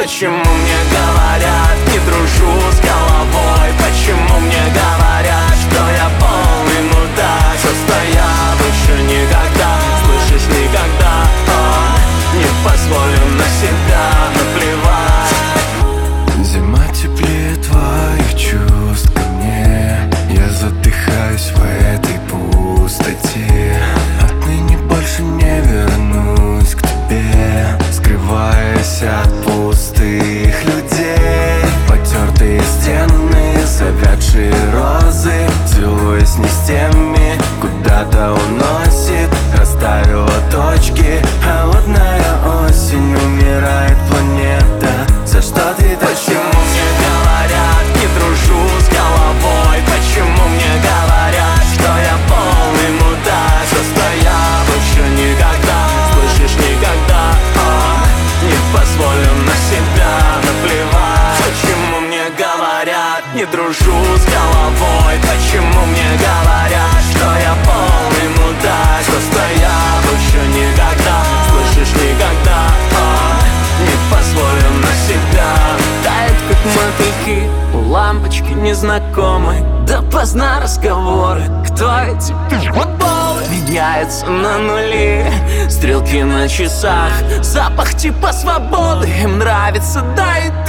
Почему мне говорят, не дружу с головой? Почему мне говорят, что я полный мудак? Просто я больше никогда, слышишь, никогда не позволю на себя наплевать. Зима теплее твоих чувств ко мне. Я задыхаюсь в этой пустоте. Отныне больше не вернусь к тебе, скрываясь от пустых людей. Потертые стены, завядшие розы, целуясь не с теми, куда-то уносит. Расставила точки, холодная осень, умирает планета. За что ты так? Почему мне говорят, не дружу с головой? Почему мне говорят, что я полный мудак? Просто я больше никогда, слышишь, никогда не позволю на себя наплевать. Почему мне говорят, не дружу с головой? Почему мне говорят, что я полный мудак? Просто я больше никогда, слышишь, никогда не позволю на себя. Тает, как мотыльки у лампочки незнакомой. Допоздна разговоры, кто эти футболы? Меняются на нули, стрелки на часах. Запах типа свободы им нравится, да и